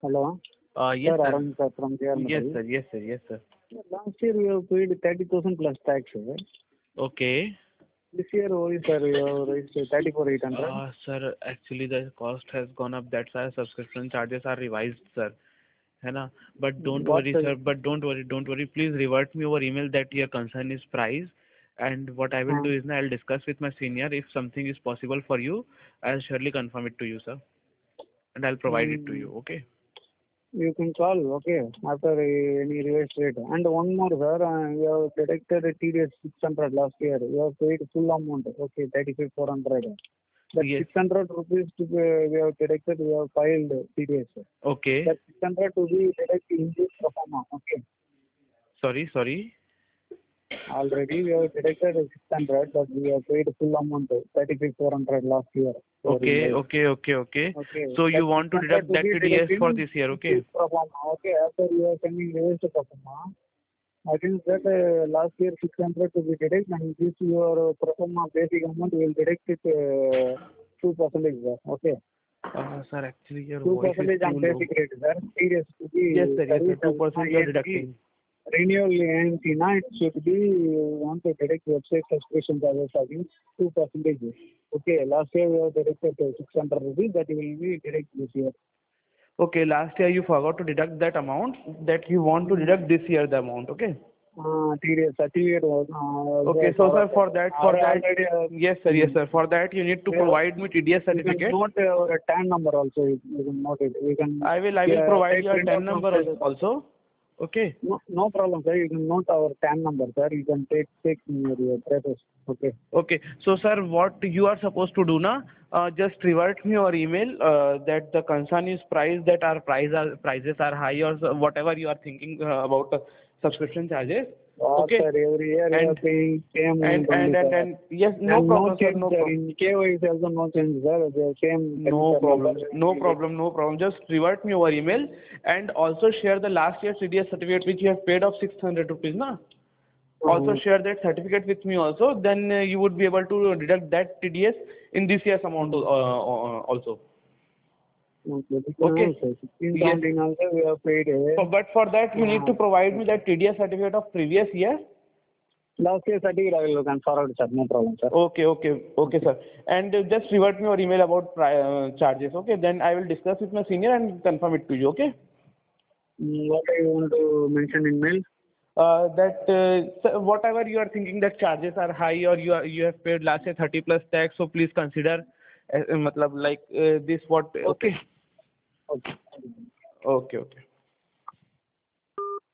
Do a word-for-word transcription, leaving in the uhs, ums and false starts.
Hello. Uh, yes, Sir, sir. Arun sir from J R Yes, Metal. sir. Yes, sir. Yes, sir. Last year we have paid thirty thousand plus tax. Sir. Okay. This year, only sir, you have raised thirty-four eight hundred. Uh, sir, actually the cost has gone up. That's why subscription charges are revised, sir. है ना? But don't What? worry, sir. But don't worry, don't worry. Please revert me over email that your concern is price. And what I will Uh, do is now I'll discuss with my senior. If something is possible for you, I'll surely confirm it to you, sir. And I'll provide it to mm, you. Okay. you can call, okay, after uh, any revised rate. And one more, sir, uh, you have deducted T D S six hundred last year. You have paid full amount, okay, thirty-five four hundred. That Yes. six hundred rupees to be, we have deducted, we have filed T D S. Okay. That six hundred to be deducted in this pro forma, okay. Sorry, sorry. Already we have deducted six hundred, but we have paid full amount, thirty-five four hundred last year. for Okay, invoice. okay, okay, okay. Okay. So you That want to six hundred deduct to that be T D S deducted for in this year, this okay? pro forma. Okay. After you are sending revised pro forma, I think that uh, last year six hundred to be deducted, and this your pro forma basic amount will deduct it uh, two percentage, sir. Okay. Uh, sir, actually your two voice is percentage too on low. basic rate, sir. T D S to Yes, be sir, yes, sir. service two as percent you are A M C. deducting. Renewal A M C, na, it should be uh, want to deduct website subscription charges against two percentage. Okay. Last year we have deducted uh, six hundred rupees, that will be deduct this year. Okay, last year you forgot to deduct that amount that you want to deduct this year the amount, okay? Uh, T D S certificate was uh, Okay, there so for sir, for that, for that, already. Uh, yes, sir, yes, sir. For that you need to we have, provide me T D S you can certificate. note our T A N number also. You, you can note it. You can I will, I will uh, provide take your print T A N out from number the. also. Okay. No, no problem, sir. You can note our T A N number, sir. You can take take in your your preface. Okay. Okay. So, sir, what you are supposed to do now? Uh, just revert me your email uh, that the concern is price, that our price are, prices are high, or so- whatever you are thinking uh, about uh, subscription charges. Or Okay. sir, every year you are And paying same and amount and only, and, sir. and yes, no And no problem, sir. change, No sir. problem. In K Y is also no change, sir. The same No register number. problem. No problem. No problem. Just revert me over email and also share the last year's T D S certificate which you have paid of six hundred rupees, na? Also Uh, share that certificate with me also. Then uh, you would be able to deduct that T D S in this year's amount uh, uh, also. okay. This Okay. one also. sixteen Yes. seventeen also we have paid. So, but for that you need Uh, to provide me that T D S certificate of previous year. last year certificate I will can forward, sir. No problem, sir. Okay, okay, okay, sir. And uh, just revert me your email about pri- uh, charges. Okay. Then I will discuss with my senior and confirm it to you. Okay. Mm, what I want to mention in mail? Uh, that uh, so whatever you are thinking that charges are high or you are you have paid last year thirty plus tax, so please consider uh, matlab like uh, this what okay Okay. okay okay